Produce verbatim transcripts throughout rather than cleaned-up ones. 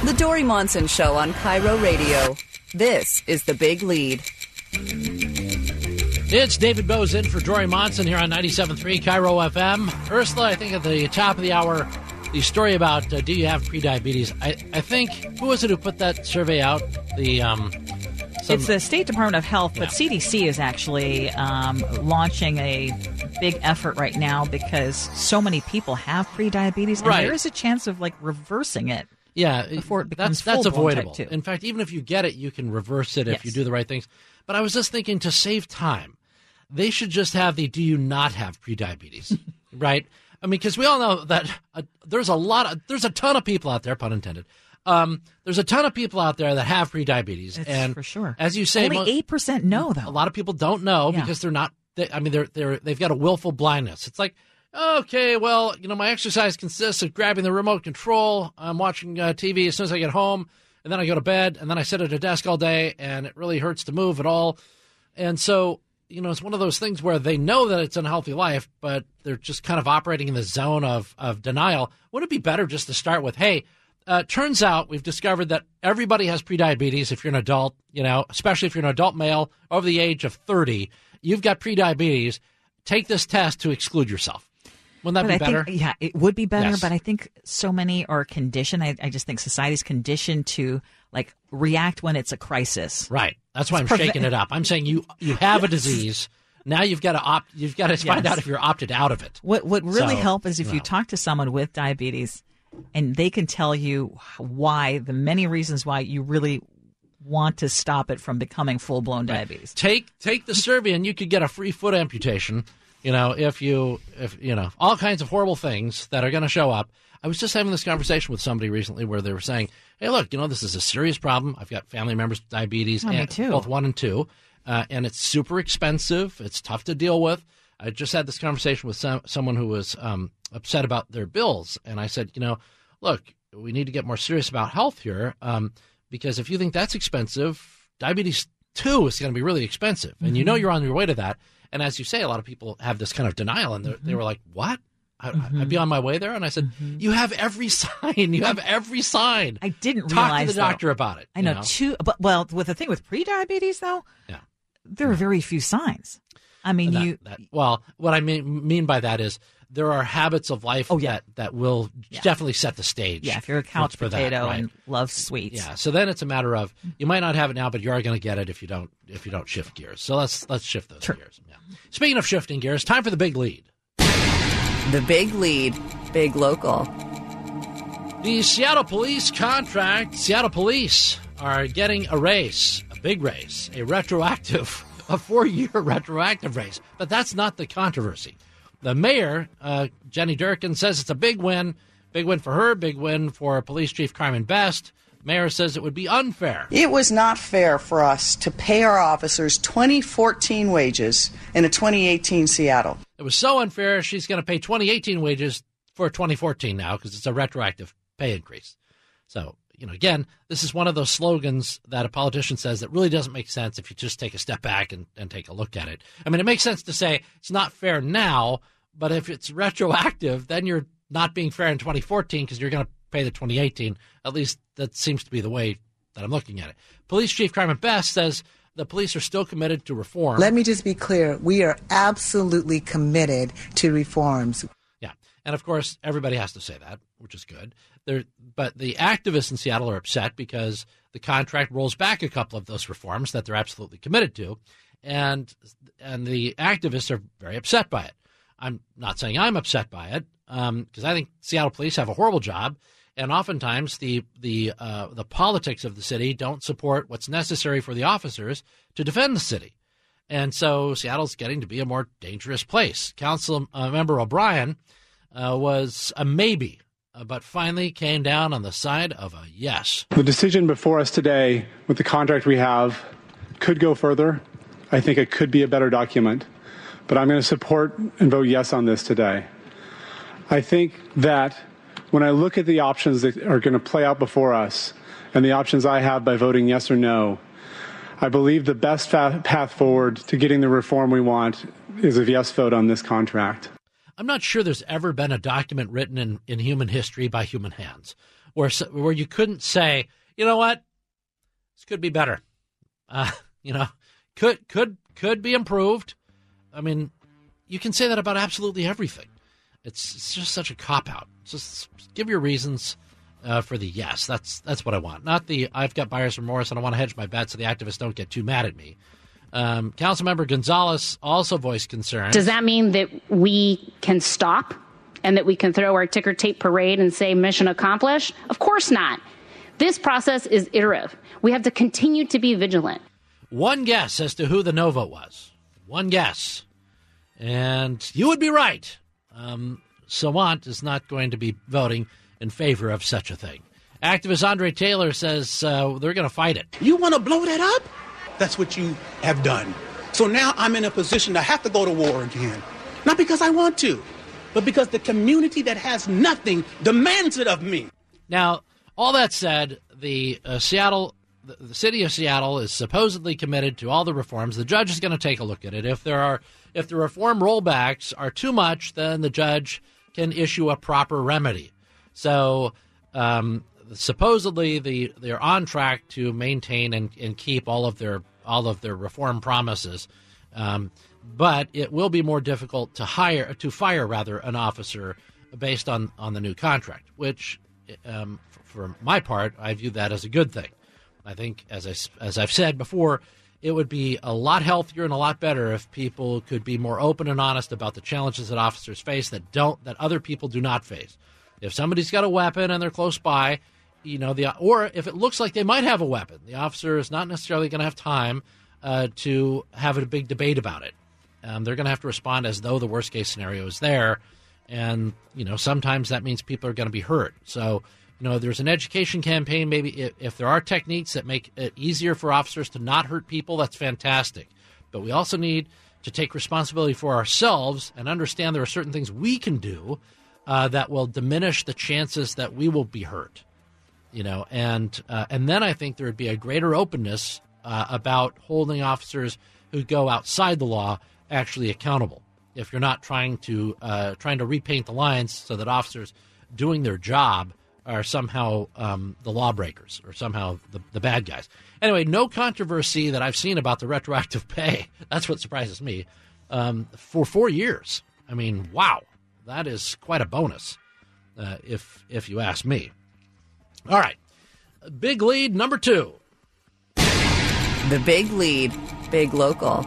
The Dory Monson Show on Cairo Radio. This is The Big Lead. It's David Bose in for Dory Monson here on ninety-seven point three Cairo F M. Ursula, I think at the top of the hour, the story about uh, do you have prediabetes? I, I think, who was it who put that survey out? The um, some, It's the State Department of Health, but Yeah. C D C is actually um, launching a big effort right now because so many people have prediabetes, and Right. there is a chance of like reversing it. Yeah, before it becomes that's, that's full-blown type avoidable. two. In fact, even if you get it, you can reverse it if Yes. you do the right things. But I was just thinking, to save time, they should just have the do you not have prediabetes, right? I mean, because we all know that uh, there's a lot of, there's a ton of people out there, pun intended. Um, there's a ton of people out there that have prediabetes. It's and for sure. As you say, Only mo- eight percent know, though. a lot of people don't know Yeah. because they're not, they, I mean, they're, they're, they've got a willful blindness. It's like, okay, well, you know, my exercise consists of grabbing the remote control. I'm watching uh, T V as soon as I get home, and then I go to bed, and then I sit at a desk all day, and it really hurts to move at all. And so, you know, it's one of those things where they know that it's an unhealthy life, but they're just kind of operating in the zone of, of denial. Wouldn't it be better just to start with, hey, uh, turns out we've discovered that everybody has prediabetes if you're an adult, you know, especially if you're an adult male over the age of thirty. You've got prediabetes. Take this test to exclude yourself. Wouldn't that But be I better? think, yeah, it would be better, Yes. but I think so many are conditioned. I, I just think society's conditioned to like react when it's a crisis. Right. That's why I'm It's preve- shaking it up. I'm saying you you have a disease. Now you've got to opt. You've got to find Yes. out if you're opted out of it. What would really So, help is if you you know. talk to someone with diabetes and they can tell you why, the many reasons why you really want to stop it from becoming full-blown diabetes. Take take the survey, and you could get a free foot amputation. You know, if you if you know all kinds of horrible things that are going to show up. I was just having this conversation with somebody recently where they were saying, "Hey, look, you know, this is a serious problem. I've got family members with diabetes, Oh, me and too. both one and two, uh, and it's super expensive. It's tough to deal with." I just had this conversation with some, someone who was um, upset about their bills, and I said, "You know, look, we need to get more serious about health here, um, because if you think that's expensive, diabetes two is going to be really expensive, and you know you're on your way to that." And as you say, a lot of people have this kind of denial, and they were like, "What? I, Mm-hmm. I'd be on my way there?" And I said, "You have every sign. You have every sign. I didn't Talk realize to the though- doctor about it." I you know, two, but well, with the thing with pre-diabetes though, Yeah. there are very few signs. I mean, That- you that- well, what I mean mean by that is there are habits of life Oh, yeah. that, that will Yeah. definitely set the stage. yeah, if you're a for- couch for that, potato right. and love sweets, Yeah, so then it's a matter of you might not have it now, but you are going to get it if you don't if you don't shift gears. So let's let's shift those Sure. gears. Yeah. Speaking of shifting gears, time for the big lead. The Big Lead. Big Local. The Seattle Police contract. Seattle Police are getting a raise, a big raise, a retroactive, a four-year retroactive raise. But that's not the controversy. The mayor, uh, Jenny Durkin, says it's a big win. Big win for her, big win for Police Chief Carmen Best. Mayor says it would be unfair. It was not fair for us to pay our officers twenty fourteen wages in a twenty eighteen Seattle. It was so unfair, she's going to pay twenty eighteen wages for twenty fourteen now because it's a retroactive pay increase. So, you know, again, this is one of those slogans that a politician says that really doesn't make sense if you just take a step back and, and take a look at it. I mean, it makes sense to say it's not fair now, but if it's retroactive, then you're not being fair in twenty fourteen because you're going to pay the twenty eighteen. At least that seems to be the way that I'm looking at it. Police Chief Carmen Best says the police are still committed to reform. Let me just be clear. We are absolutely committed to reforms. Yeah. And of course, everybody has to say that, which is good. There, but the activists in Seattle are upset because the contract rolls back a couple of those reforms that they're absolutely committed to. And and the activists are very upset by it. I'm not saying I'm upset by it because I think Seattle police have a horrible job. And oftentimes the the uh, the politics of the city don't support what's necessary for the officers to defend the city. And so Seattle's getting to be a more dangerous place. Council uh, member O'Brien uh, was a maybe, uh, but finally came down on the side of a yes. The decision before us today with the contract we have could go further. I think it could be a better document, but I'm going to support and vote yes on this today. I think that when I look at the options that are going to play out before us and the options I have by voting yes or no, I believe the best fa- path forward to getting the reform we want is a yes vote on this contract. I'm not sure there's ever been a document written in, in human history by human hands where where you couldn't say, you know what, this could be better. Uh, you know, could could could be improved. I mean, you can say that about absolutely everything. It's, it's just such a cop-out. Just give your reasons uh, for the yes. That's that's what I want. Not the I've got buyer's remorse and I want to hedge my bet so the activists don't get too mad at me. Um, Councilmember Gonzalez also voiced concerns. Does that mean that we can stop and that we can throw our ticker tape parade and say mission accomplished? Of course not. This process is iterative. We have to continue to be vigilant. One guess as to who the no vote was. One guess. And you would be right. Um, Sawant is not going to be voting in favor of such a thing. Activist Andre Taylor says uh, they're going to fight it. You want to blow that up? That's what you have done. So now I'm in a position to have to go to war again. Not because I want to, but because the community that has nothing demands it of me. Now, all that said, the uh, Seattle, the, the city of Seattle is supposedly committed to all the reforms. The judge is going to take a look at it. If there are If the reform rollbacks are too much, then the judge can issue a proper remedy. So um, supposedly the, they're on track to maintain and, and keep all of their all of their reform promises, um, but it will be more difficult to hire to fire rather an officer based on, on the new contract. Which, um, for my part, I view that as a good thing. I think, as I as I've said before, it would be a lot healthier and a lot better if people could be more open and honest about the challenges that officers face that don't that other people do not face. If somebody's got a weapon and they're close by, you know, the or if it looks like they might have a weapon, the officer is not necessarily going to have time uh, to have a big debate about it. Um, they're going to have to respond as though the worst case scenario is there, and you know sometimes that means people are going to be hurt. So. You know, there's an education campaign. Maybe if, if there are techniques that make it easier for officers to not hurt people, that's fantastic. But we also need to take responsibility for ourselves and understand there are certain things we can do uh, that will diminish the chances that we will be hurt. You know, and uh, and then I think there would be a greater openness uh, about holding officers who go outside the law actually accountable. If you're not trying to uh, trying to repaint the lines so that officers doing their job are somehow um, the lawbreakers or somehow the, the bad guys. Anyway, no controversy that I've seen about the retroactive pay. That's what surprises me. Um, for four years. I mean, wow, that is quite a bonus, uh, if if you ask me. All right, big lead number two. The big lead, big local.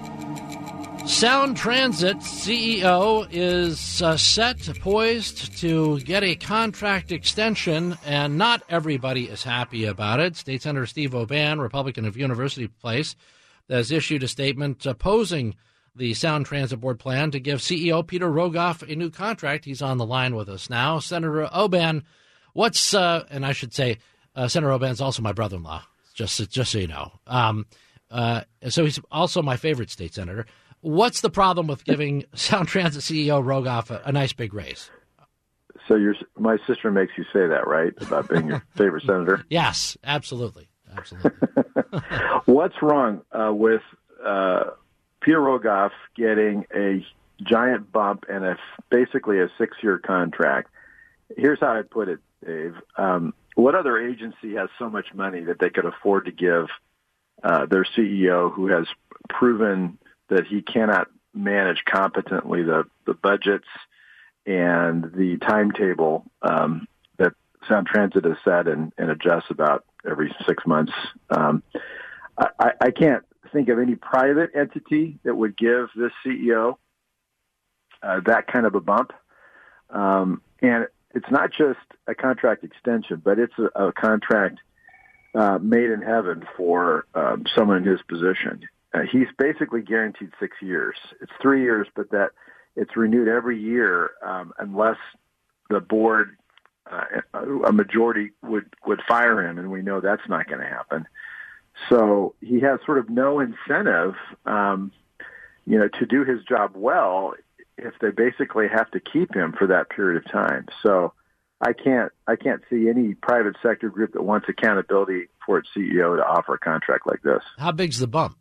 Sound Transit C E O is uh, set, poised to get a contract extension, and not everybody is happy about it. State Senator Steve Oban, Republican of University Place, has issued a statement opposing the Sound Transit Board plan to give C E O Peter Rogoff a new contract. He's on the line with us now. Senator Oban, what's, uh, and I should say, uh, Senator Oban is also my brother-in-law, just, just so you know. Um, uh, so he's also my favorite state senator. What's the problem with giving Sound Transit C E O Rogoff a, a nice big raise? So your my sister makes you say that, right, about being your favorite senator? Yes, absolutely. Absolutely. What's wrong uh, with uh, Peter Rogoff getting a giant bump and a, basically a six-year contract? Here's how I'd put it, Dave. Um, what other agency has so much money that they could afford to give uh, their C E O who has proven that he cannot manage competently the, the budgets and the timetable um, that Sound Transit has set and, and adjusts about every six months. Um, I, I can't think of any private entity that would give this C E O uh, that kind of a bump. Um, and it's not just a contract extension, but it's a, a contract uh, made in heaven for um, someone in his position. Uh, he's basically guaranteed six years. It's three years, but that it's renewed every year um, unless the board, uh, a majority would, would fire him, and we know that's not going to happen. So he has sort of no incentive, um, you know, to do his job well if they basically have to keep him for that period of time. So I can't, I can't see any private sector group that wants accountability for its C E O to offer a contract like this. How big's the bump?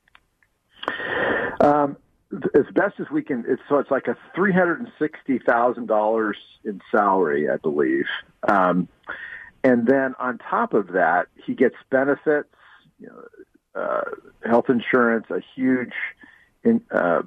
Um, as best as we can, it's, so it's like a three hundred sixty thousand dollars in salary, I believe. Um, and then on top of that, he gets benefits, you know, uh, health insurance, a huge in, uh,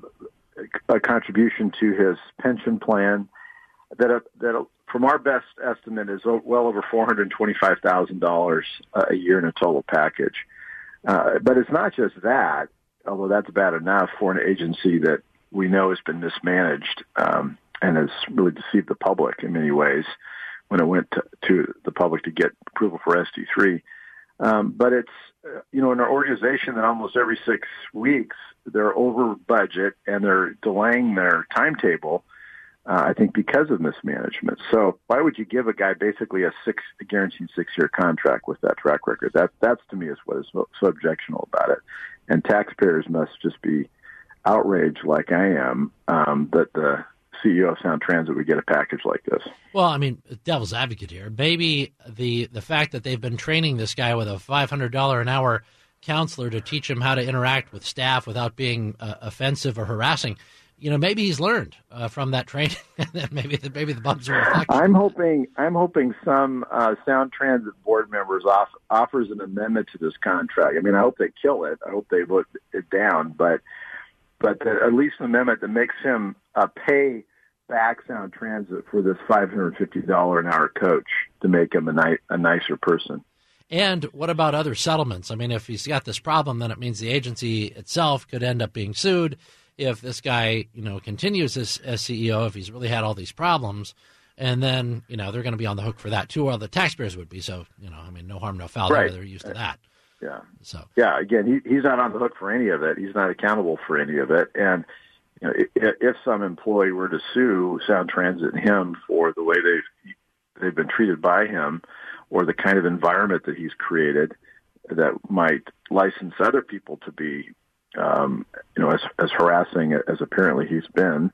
a contribution to his pension plan that, uh, that from our best estimate is well over four hundred twenty-five thousand dollars a year in a total package. Uh, but it's not just that, although that's bad enough for an agency that we know has been mismanaged um, and has really deceived the public in many ways when it went to, to the public to get approval for S D three. Um, but it's, uh, you know, in an organization that almost every six weeks they're over budget and they're delaying their timetable, uh, I think because of mismanagement. So why would you give a guy basically a six, a guaranteed six-year contract with that track record? That, that's to me is what is so, so objectionable about it. And taxpayers must just be outraged like I am um, that the C E O of Sound Transit would get a package like this. Well, I mean, devil's advocate here. Maybe the the fact that they've been training this guy with a five hundred dollars an hour counselor to teach him how to interact with staff without being uh, offensive or harassing, you know, maybe he's learned uh, from that training. maybe the, maybe the bumps are reflection. I'm hoping I'm hoping some uh, Sound Transit board members off, offers an amendment to this contract. I mean, I hope they kill it. I hope they vote it down, but but the, at least an amendment that makes him uh, pay back Sound Transit for this five hundred fifty dollars an hour coach to make him a, ni- a nicer person. And what about other settlements? I mean, if he's got this problem, then it means the agency itself could end up being sued. If this guy, you know, continues as, as C E O, if he's really had all these problems, and then, you know, they're going to be on the hook for that too, or the taxpayers would be. So, you know, I mean, no harm, no foul. Right. They're used to that. Yeah. So, yeah, again, he, he's not on the hook for any of it. He's not accountable for any of it. And, you know, if, if some employee were to sue Sound Transit and him for the way they've, they've been treated by him or the kind of environment that he's created that might license other people to be, um, you know, as, as harassing as apparently he's been,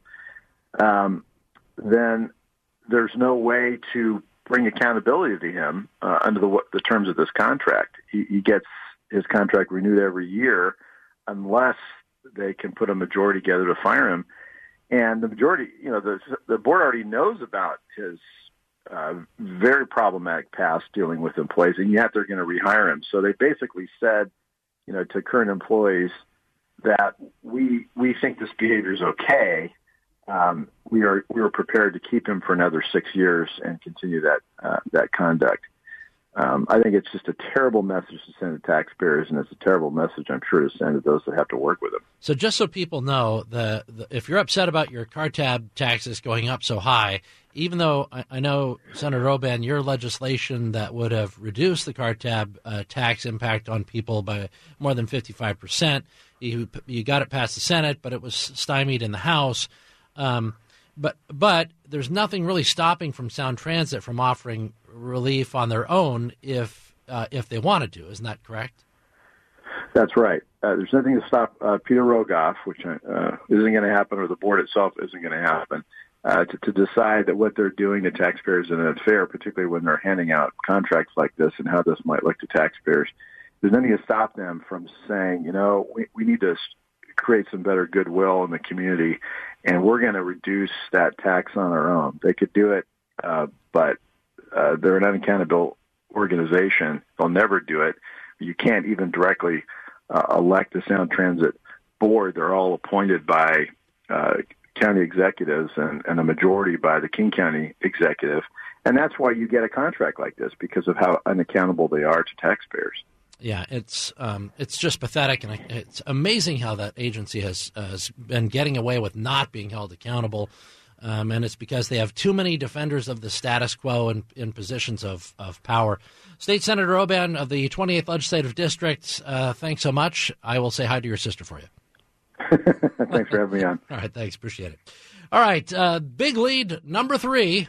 um, then there's no way to bring accountability to him uh, under the, the terms of this contract. He, he gets his contract renewed every year unless they can put a majority together to fire him. And the majority, you know, the, the board already knows about his uh, very problematic past dealing with employees, and yet they're going to rehire him. So they basically said, you know, to current employees that we we think this behavior is okay. Um, we are we are prepared to keep him for another six years and continue that uh, that conduct. Um, I think it's just a terrible message to send to taxpayers, and it's a terrible message, I'm sure, to send to those that have to work with him. So just so people know, the, the if you're upset about your car tab taxes going up so high, even though I, I know, Senator Oban, your legislation that would have reduced the car tab uh, tax impact on people by more than fifty-five percent, you, you got it past the Senate, but it was stymied in the House. Um, but but there's nothing really stopping from Sound Transit from offering relief on their own if uh, if they wanted to. Isn't that correct? That's right. Uh, there's nothing to stop uh, Peter Rogoff, which uh, isn't going to happen, or the board itself isn't going to happen, uh, to, to decide that what they're doing to taxpayers is unfair, particularly when they're handing out contracts like this and how this might look to taxpayers. There's nothing to stop them from saying, you know, we, we need to create some better goodwill in the community, and we're going to reduce that tax on our own. They could do it, uh, but uh, they're an unaccountable organization. They'll never do it. You can't even directly uh, elect the Sound Transit board. They're all appointed by uh, county executives and, and a majority by the King County executive. And that's why you get a contract like this, because of how unaccountable they are to taxpayers. Yeah, it's um, it's just pathetic, and it's amazing how that agency has, uh, has been getting away with not being held accountable, um, and it's because they have too many defenders of the status quo in, in positions of, of power. State Senator Oban of the twenty-eighth Legislative District, uh, thanks so much. I will say hi to your sister for you. Thanks for having me on. All right, thanks. Appreciate it. All right, uh, big lead number three.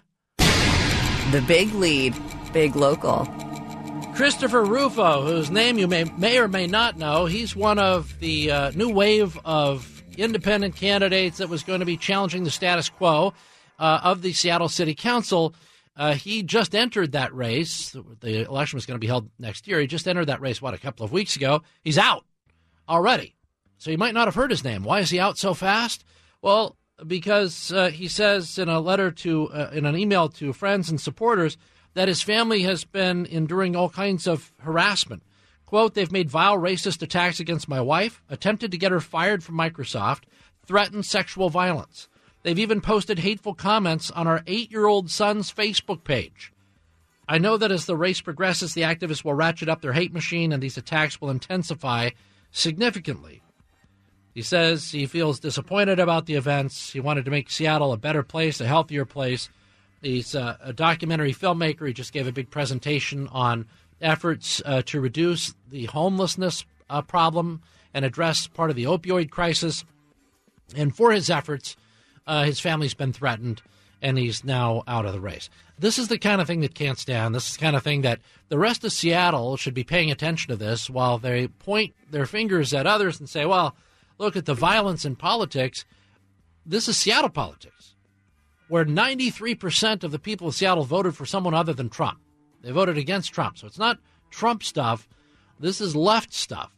The Big Lead, Big Local. Christopher Rufo, whose name you may may or may not know, he's one of the uh, new wave of independent candidates that was going to be challenging the status quo uh, of the Seattle City Council. Uh, he just entered that race. The election was going to be held next year. He just entered that race, what, a couple of weeks ago. He's out already. So you might not have heard his name. Why is he out so fast? Well, because uh, he says in a letter to, uh, in an email to friends and supporters, that his family has been enduring all kinds of harassment. Quote, they've made vile racist attacks against my wife, attempted to get her fired from Microsoft, threatened sexual violence. They've even posted hateful comments on our eight-year-old son's Facebook page. I know that as the race progresses, the activists will ratchet up their hate machine and these attacks will intensify significantly. He says he feels disappointed about the events. He wanted to make Seattle a better place, a healthier place. He's uh, a documentary filmmaker. He just gave a big presentation on efforts uh, to reduce the homelessness uh, problem and address part of the opioid crisis. And for his efforts, uh, his family's been threatened, and he's now out of the race. This is the kind of thing that can't stand. This is the kind of thing that the rest of Seattle should be paying attention to this while they point their fingers at others and say, well, look at the violence in politics. This is Seattle politics, where ninety-three percent of the people of Seattle voted for someone other than Trump. They voted against Trump. So it's not Trump stuff. This is left stuff.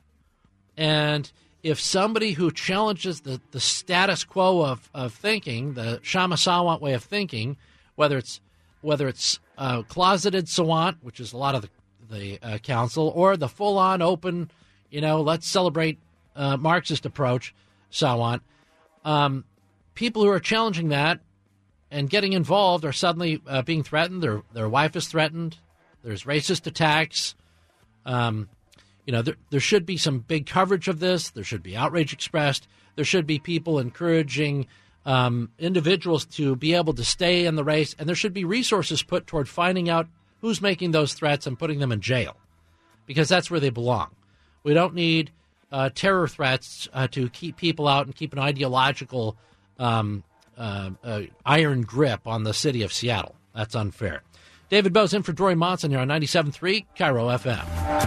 And if somebody who challenges the, the status quo of, of thinking, the Shama Sawant way of thinking, whether it's whether it's uh, closeted Sawant, which is a lot of the, the uh, council, or the full-on open, you know, let's celebrate uh, Marxist approach, Sawant, um, people who are challenging that and getting involved are suddenly uh, being threatened. Their their wife is threatened. There's racist attacks. Um, you know, there, there should be some big coverage of this. There should be outrage expressed. There should be people encouraging um, individuals to be able to stay in the race. And there should be resources put toward finding out who's making those threats and putting them in jail, because that's where they belong. We don't need uh, terror threats uh, to keep people out and keep an ideological um, uh, uh, iron grip on the city of Seattle. That's unfair. David Bowes in for Dory Monson here on ninety-seven point three Cairo F M.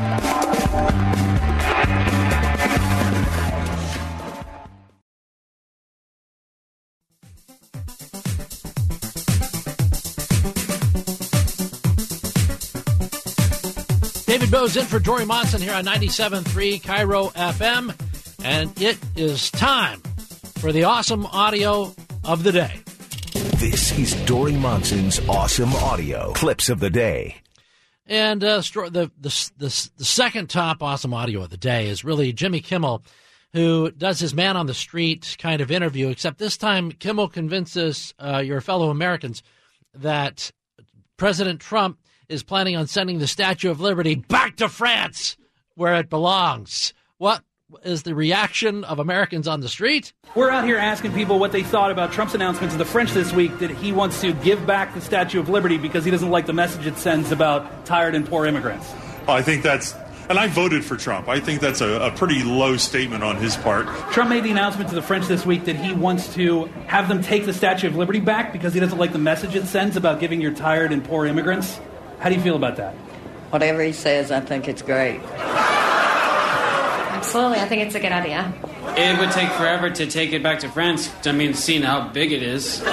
David Bowes in for Dory Monson here on ninety-seven point three Cairo F M. And it is time for the awesome audio of the day. This is Dory Monson's Awesome Audio Clips of the Day. And uh, the, the, the, the second top awesome audio of the day is really Jimmy Kimmel, who does his man on the street kind of interview, except this time Kimmel convinces uh, your fellow Americans that President Trump is planning on sending the Statue of Liberty back to France, where it belongs. What is the reaction of Americans on the street? We're out here asking people what they thought about Trump's announcement to the French this week that he wants to give back the Statue of Liberty because he doesn't like the message it sends about tired and poor immigrants. I think that's, and I voted for Trump. I think that's a, a pretty low statement on his part. Trump made the announcement to the French this week that he wants to have them take the Statue of Liberty back because he doesn't like the message it sends about giving your tired and poor immigrants. How do you feel about that? Whatever he says, I think it's great. Absolutely, I think it's a good idea. It would take forever to take it back to France. I mean, seeing how big it is. So, so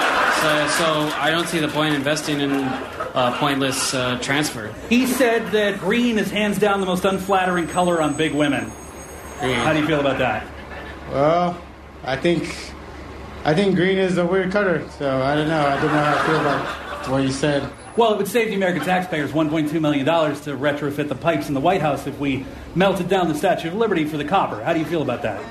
I don't see the point in investing in a pointless uh, transfer. He said that green is hands down the most unflattering color on big women. Green. How do you feel about that? Well, I think I think green is a weird color, so I don't know. I don't know how I feel about what you said. Well, it would save the American taxpayers one point two million dollars to retrofit the pipes in the White House if we melted down the Statue of Liberty for the copper. How do you feel about that?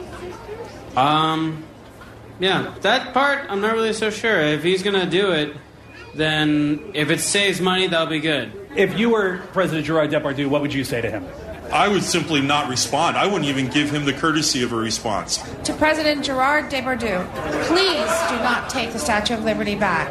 Um, yeah, that part I'm not really so sure. If he's going to do it, then if it saves money, that'll be good. If you were President Gerard Depardieu, what would you say to him? I would simply not respond. I wouldn't even give him the courtesy of a response. To President Gerard Depardieu, please do not take the Statue of Liberty back.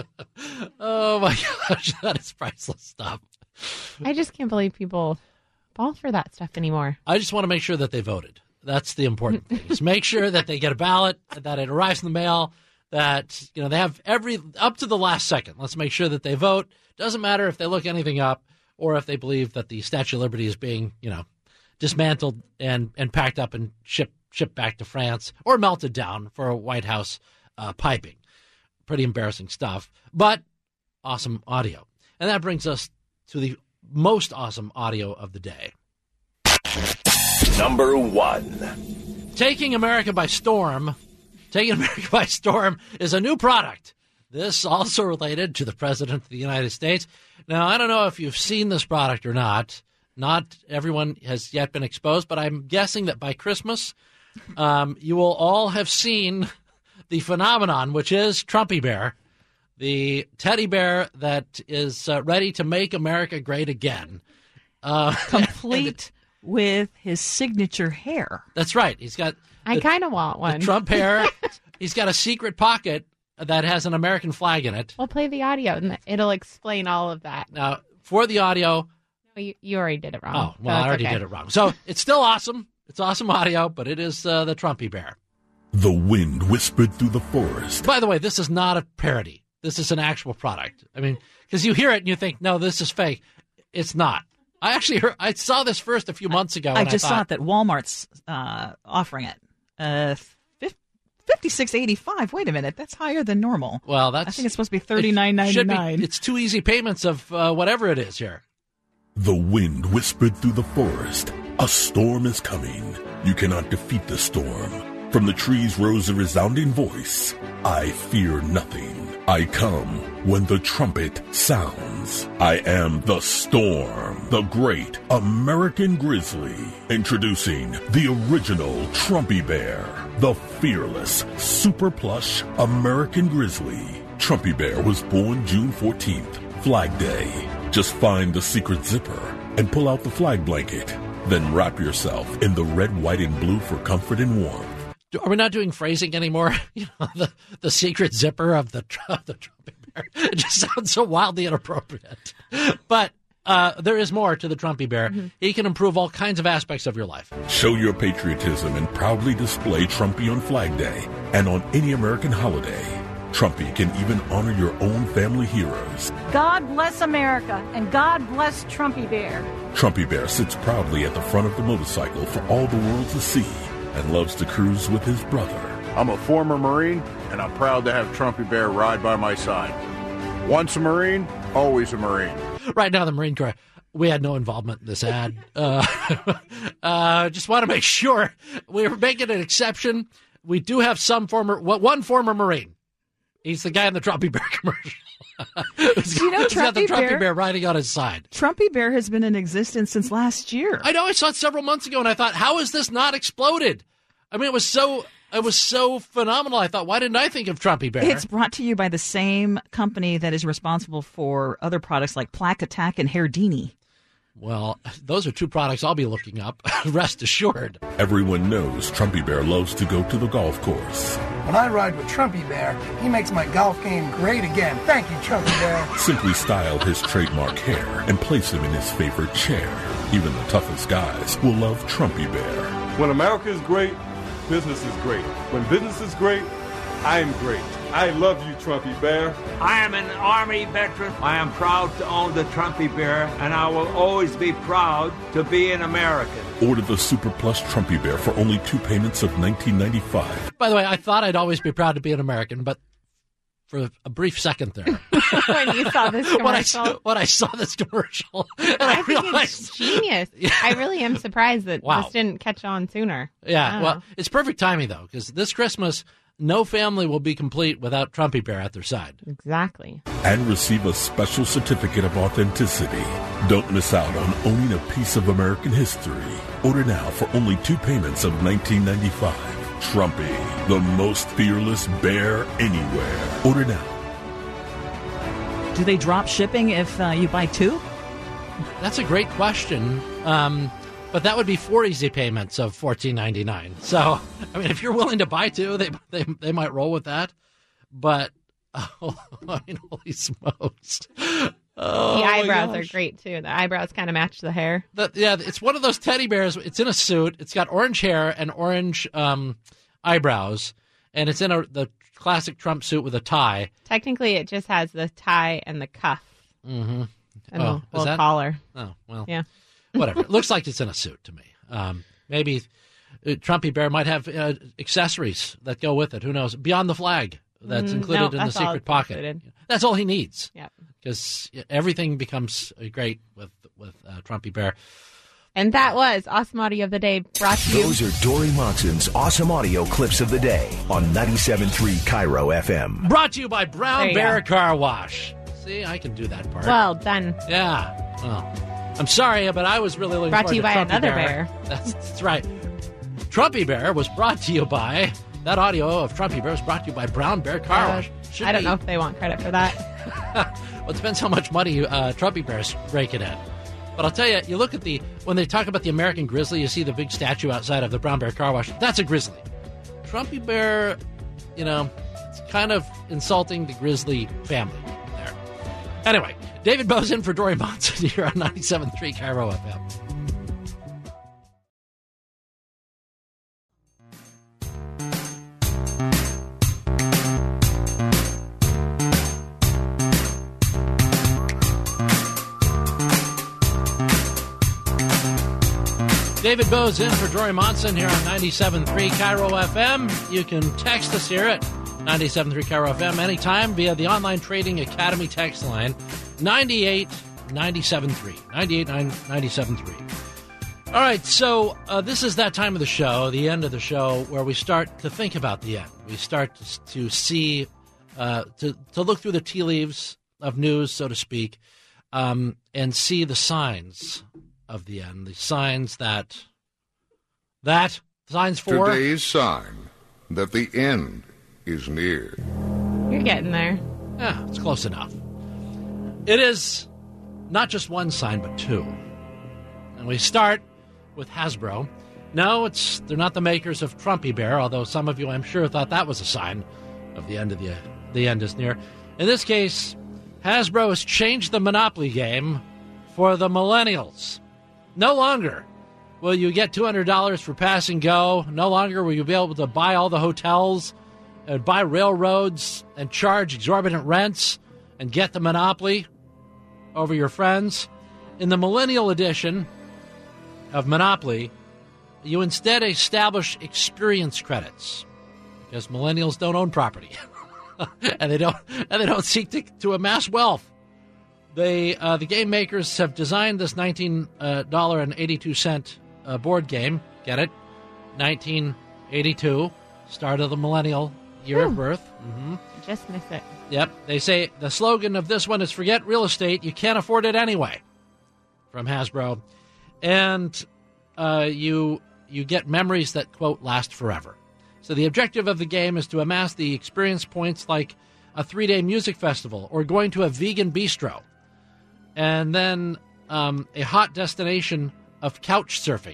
Oh, my gosh, that is priceless stuff. I just can't believe people fall for that stuff anymore. I just want to make sure that they voted. That's the important thing. Just make sure that they get a ballot, that it arrives in the mail, that, you know, they have every, up to the last second. Let's make sure that they vote. Doesn't matter if they look anything up or if they believe that the Statue of Liberty is being, you know, dismantled and, and packed up and shipped, shipped back to France or melted down for a White House uh, piping. Pretty embarrassing stuff, but awesome audio. And that brings us to the most awesome audio of the day. Number one. Taking America by storm, taking America by storm is a new product This also related to the President of the United States. Now, I don't know if you've seen this product or not. Not everyone has yet been exposed, but I'm guessing that by Christmas, um, you will all have seen the phenomenon, which is Trumpy Bear, the teddy bear that is uh, ready to make America great again. Uh, Complete with his signature hair. That's right. He's got. I the- kind of want one. The Trump hair. He's got a secret pocket that has an American flag in it. We'll play the audio, and it'll explain all of that. Now, for the audio. No, you, you already did it wrong. Oh, well, so I already okay. did it wrong. So it's still awesome. It's awesome audio, but it is uh, the Trumpy Bear. The wind whispered through the forest. By the way, this is not a parody. This is an actual product. I mean, because you hear it and you think, no, this is fake. It's not. I actually heard, I saw this first a few months ago. I and just I saw thought, it that Walmart's uh, offering it. Uh, fifty-six eighty-five. Wait a minute, that's higher than normal. Well, that's. I think it's supposed to be thirty-nine ninety-nine. It's two easy payments of uh, whatever it is here. The wind whispered through the forest. A storm is coming. You cannot defeat the storm. From the trees rose a resounding voice. I fear nothing. I come when the trumpet sounds. I am the storm, the great American grizzly. Introducing the original Trumpy Bear, the fearless, super plush American grizzly. Trumpy Bear was born June fourteenth, Flag Day. Just find the secret zipper and pull out the flag blanket. Then wrap yourself in the red, white, and blue for comfort and warmth. Are we not doing phrasing anymore? You know, the, the secret zipper of the, of the Trumpy Bear. It just sounds so wildly inappropriate. But uh, there is more to the Trumpy Bear. Mm-hmm. He can improve all kinds of aspects of your life. Show your patriotism and proudly display Trumpy on Flag Day and on any American holiday. Trumpy can even honor your own family heroes. God bless America, and God bless Trumpy Bear. Trumpy Bear sits proudly at the front of the motorcycle for all the world to see and loves to cruise with his brother. I'm a former Marine, and I'm proud to have Trumpy Bear ride by my side. Once a Marine, always a Marine. Right now, the Marine Corps, we had no involvement in this ad. uh, uh, just want to make sure we're making an exception. We do have some former, one former Marine. He's the guy in the Trumpy Bear commercial. He's you know, got, got the Trumpy Trumpy Bear, Bear riding on his side. Trumpy Bear has been in existence since last year. I know. I saw it several months ago, and I thought, how has this not exploded? I mean, it was so it was so phenomenal. I thought, why didn't I think of Trumpy Bear? It's brought to you by the same company that is responsible for other products like Plaque Attack and Hairdini. Well, those are two products I'll be looking up, rest assured. Everyone knows Trumpy Bear loves to go to the golf course. When I ride with Trumpy Bear, he makes my golf game great again. Thank you, Trumpy Bear. Simply style his trademark hair and place him in his favorite chair. Even the toughest guys will love Trumpy Bear. When America is great, business is great. When business is great, I am great. I love you, Trumpy Bear. I am an Army veteran. I am proud to own the Trumpy Bear, and I will always be proud to be an American. Order the Super Plus Trumpy Bear for only two payments of nineteen ninety-five dollars. By the way, I thought I'd always be proud to be an American, but for a brief second there. When you saw this commercial. when, I saw, when I saw this commercial. And I, I think realized, it's genius. Yeah. I really am surprised that Wow. this didn't catch on sooner. Yeah, well, it's perfect timing, though, because this Christmas, no family will be complete without Trumpy Bear at their side. Exactly. And receive a special certificate of authenticity. Don't miss out on owning a piece of American history. Order now for only two payments of nineteen ninety-five dollars. Trumpy, the most fearless bear anywhere. Order now. Do they drop shipping if uh, you buy two? That's a great question. Um, but that would be four easy payments of fourteen ninety-nine. So, I mean, if you're willing to buy two, they they, they might roll with that. But, oh, I mean, holy smokes. Oh, the eyebrows my are great, too. The eyebrows kind of match the hair. The, yeah, it's one of those teddy bears. It's in a suit. It's got orange hair and orange um, eyebrows. And it's in a the classic Trump suit with a tie. Technically, it just has the tie and the cuff. Mm-hmm. And oh, the little that? collar. Oh, well. Yeah. Whatever. It looks like it's in a suit to me. Um, maybe uh, Trumpy Bear might have uh, accessories that go with it. Who knows? Beyond the flag that's Mm, included no, in the that's all secret it's pocket. included. That's all he needs. Yep. Because everything becomes uh, great with with uh, Trumpy Bear. And that was Awesome Audio of the Day, brought to you. Those are Dory Monson's Awesome Audio Clips of the Day on ninety-seven point three Cairo F M. Brought to you by Brown you Bear go. Car Wash. See, I can do that part. Well done. Yeah. Well, I'm sorry, but I was really looking Brought to forward you by Trumpy another Bear. bear. That's, that's right. Trumpy Bear was brought to you by, that audio of Trumpy Bear was brought to you by Brown Bear Car Uh, Wash. Should I don't be- know if they want credit for that. Well, it depends how much money uh, Trumpy Bear's raking in. But I'll tell you, you look at the, when they talk about the American grizzly, you see the big statue outside of the Brown Bear Car Wash. That's a grizzly. Trumpy Bear, you know, it's kind of insulting the grizzly family there. Anyway, David Bowe's in for Dory Monson here on ninety-seven point three Cairo F M. David Bowe's in for Dory Monson here on ninety-seven point three Cairo F M. You can text us here at ninety-seven point three Cairo F M anytime via the Online Trading Academy text line ninety-eight ninety-seven three. ninety-eight ninety-seven three. All right, so uh, this is that time of the show, the end of the show, where we start to think about the end. We start to, to see, uh, to, to look through the tea leaves of news, so to speak, um, and see the signs of the end, the signs that, that, signs for... Today's sign that the end is near. You're getting there. Yeah, it's close enough. It is not just one sign, but two. And we start with Hasbro. No, it's they're not the makers of Trumpy Bear, although some of you, I'm sure, thought that was a sign of the end of the the end is near. In this case, Hasbro has changed the Monopoly game for the millennials. No longer will you get two hundred dollars for pass and go. No longer will you be able to buy all the hotels and buy railroads and charge exorbitant rents and get the Monopoly over your friends. In the millennial edition of Monopoly, you instead establish experience credits because millennials don't own property and they don't and they don't seek to, to amass wealth. They uh, the game makers have designed this nineteen dollars and eighty-two cents uh, board game. Get it? nineteen eighty-two, start of the millennial year Ooh. of birth. Mm-hmm. Just miss it. Yep. They say the slogan of this one is forget real estate. You can't afford it anyway. From Hasbro. And uh, you you get memories that, quote, last forever. So the objective of the game is to amass the experience points like a three-day music festival or going to a vegan bistro. And then um, a hot destination of couch surfing.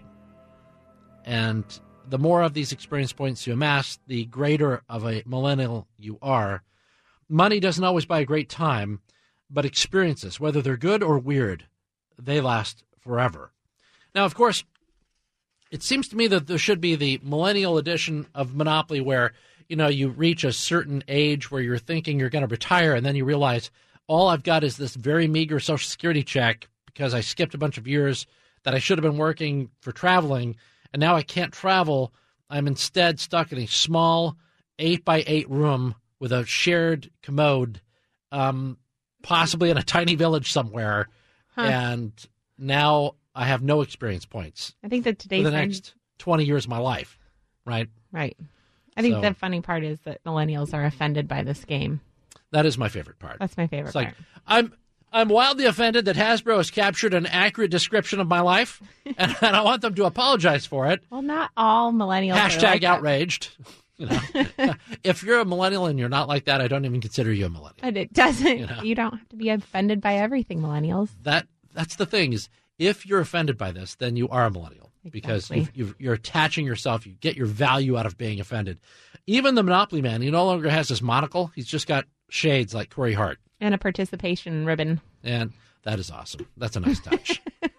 And the more of these experience points you amass, the greater of a millennial you are. Money doesn't always buy a great time, but experiences, whether they're good or weird, they last forever. Now, of course, it seems to me that there should be the millennial edition of Monopoly where, you know, you reach a certain age where you're thinking you're going to retire, and then you realize all I've got is this very meager Social Security check because I skipped a bunch of years that I should have been working for traveling, and now I can't travel. I'm instead stuck in a small eight by eight room with a shared commode, um, possibly in a tiny village somewhere, Huh. and now I have no experience points I think that for today's the sign- next twenty years of my life, right? Right. I think So- the funny part is that millennials are offended by this game. That is my favorite part. That's my favorite It's like, part. I'm I'm wildly offended that Hasbro has captured an accurate description of my life, and, and I want them to apologize for it. Well, not all millennials are Hashtag like that. outraged. You know, if you're a millennial and you're not like that, I don't even consider you a millennial. But it doesn't. You know. You don't have to be offended by everything, millennials. That that's the thing is, if you're offended by this, then you are a millennial because Exactly. you've, you've, you're attaching yourself. You get your value out of being offended. Even the Monopoly man, he no longer has his monocle. He's just got shades like Corey Hart, And a participation ribbon. and that is awesome. That's a nice touch.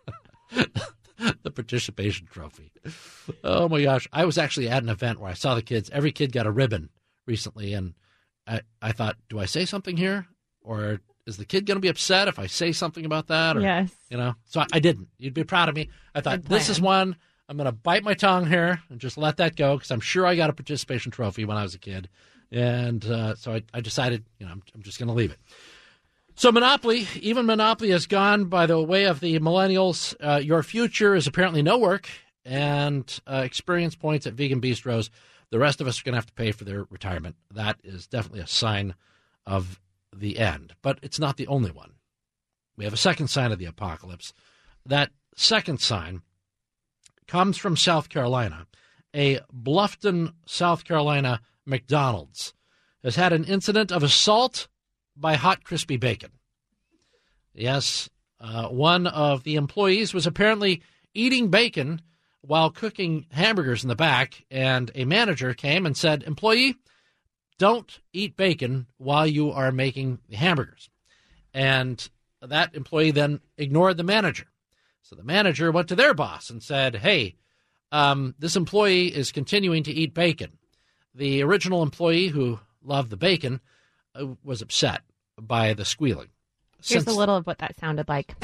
The participation trophy. Oh my gosh. I was actually at an event where I saw the kids. Every kid got a ribbon recently, and I, I thought, do I say something here? Or is the kid going to be upset if I say something about that? Or, Yes. You know, so I, I didn't. You'd be proud of me. I thought, Good this is plan. one. I'm going to bite my tongue here and just let that go because I'm sure I got a participation trophy when I was a kid. And uh, so I, I decided, you know, I'm, I'm just going to leave it. So Monopoly, even Monopoly has gone by the way of the millennials. Uh, your future is apparently no work and uh, experience points at vegan bistros. The rest of us are going to have to pay for their retirement. That is definitely a sign of the end. But it's not the only one. We have a second sign of the apocalypse. That second sign comes from South Carolina. A Bluffton, South Carolina McDonald's has had an incident of assault by hot, crispy bacon. Yes, uh, one of the employees was apparently eating bacon while cooking hamburgers in the back, and a manager came and said, "Employee, don't eat bacon while you are making the hamburgers." And that employee then ignored the manager. So the manager went to their boss and said, "Hey, um, this employee is continuing to eat bacon." The original employee, who loved the bacon, uh, was upset by the squealing. Here's Since a little of what that sounded like.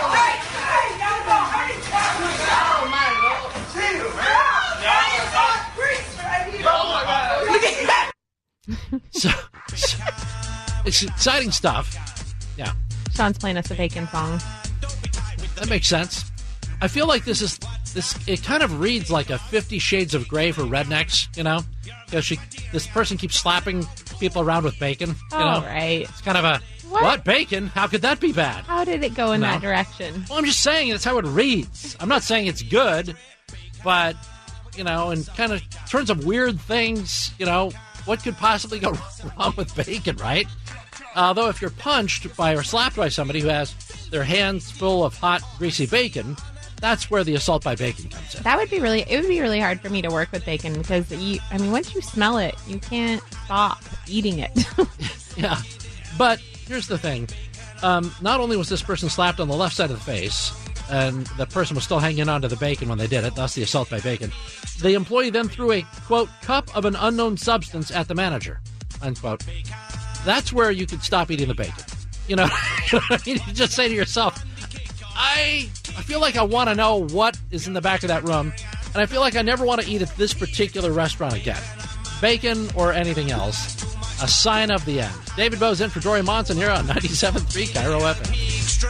so, so, it's exciting stuff. Yeah. Sean's playing us a bacon song. That makes sense. I feel like this is this. It kind of reads like a Fifty Shades of Grey for rednecks, you know, because she this person keeps slapping people around with bacon. You Oh, know? right. It's kind of a What? what bacon? How could that be bad? How did it go in No. that direction? Well, I'm just saying that's how it reads. I'm not saying it's good, but you know, in kind of terms of weird things, you know, what could possibly go wrong with bacon, right? Although if you're punched by or slapped by somebody who has their hands full of hot, greasy bacon, that's where the assault by bacon comes in. That would be really, it would be really hard for me to work with bacon because, you, I mean, once you smell it, you can't stop eating it. Yeah. But here's the thing. Um, not only was this person slapped on the left side of the face, and the person was still hanging on to the bacon when they did it, thus the assault by bacon, the employee then threw a, quote, cup of an unknown substance at the manager, unquote. That's where you could stop eating the bacon. You know, you know what I mean? You just say to yourself, I, I feel like I want to know what is in the back of that room, and I feel like I never want to eat at this particular restaurant again. Bacon or anything else. A sign of the end. David Bowe's in for Dory Monson here on ninety-seven point three Cairo F M.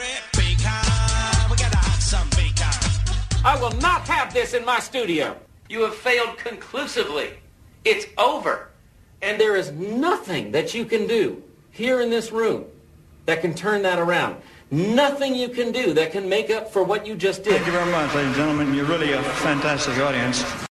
I will not have this in my studio. You have failed conclusively. It's over. And there is nothing that you can do here in this room that can turn that around. Nothing you can do that can make up for what you just did. Thank you very much, ladies and gentlemen. You're really a fantastic audience.